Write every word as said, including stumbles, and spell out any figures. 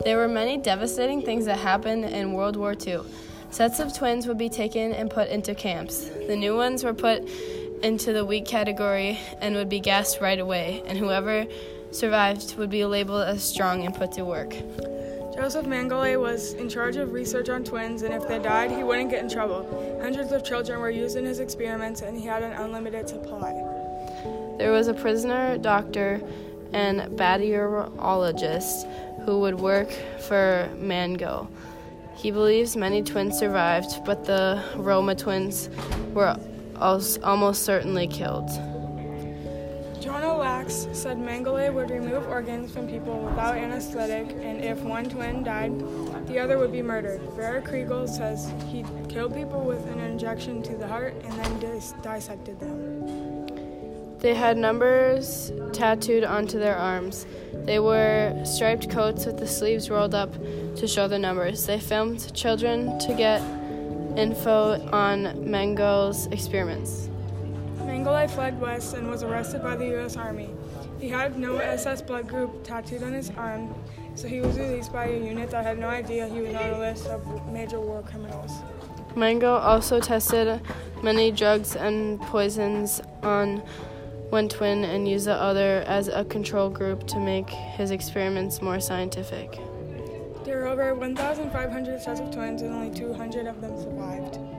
There were many devastating things that happened in World War Two. Sets of twins would be taken and put into camps. The new ones were put into the weak category and would be gassed right away, and whoever survived would be labeled as strong and put to work. Joseph Mengele was in charge of research on twins, and if they died, he wouldn't get in trouble. Hundreds of children were used in his experiments, and he had an unlimited supply. There was a prisoner doctor and bacteriologist who would work for Mango. He believes many twins survived, but the Roma twins were almost certainly killed. John O. Lax said Mengele would remove organs from people without anesthetic, and if one twin died, the other would be murdered. Vera Kriegel says he killed people with an injection to the heart and then dis- dissected them. They had numbers tattooed onto their arms. They wore striped coats with the sleeves rolled up to show the numbers. They filmed children to get info on Mengel's experiments. Mengele fled west and was arrested by the U S Army. He had no S S blood group tattooed on his arm, so he was released by a unit that had no idea he was on a list of major war criminals. Mengele also tested many drugs and poisons on one twin and used the other as a control group to make his experiments more scientific. There were over one thousand five hundred sets of twins and only two hundred of them survived.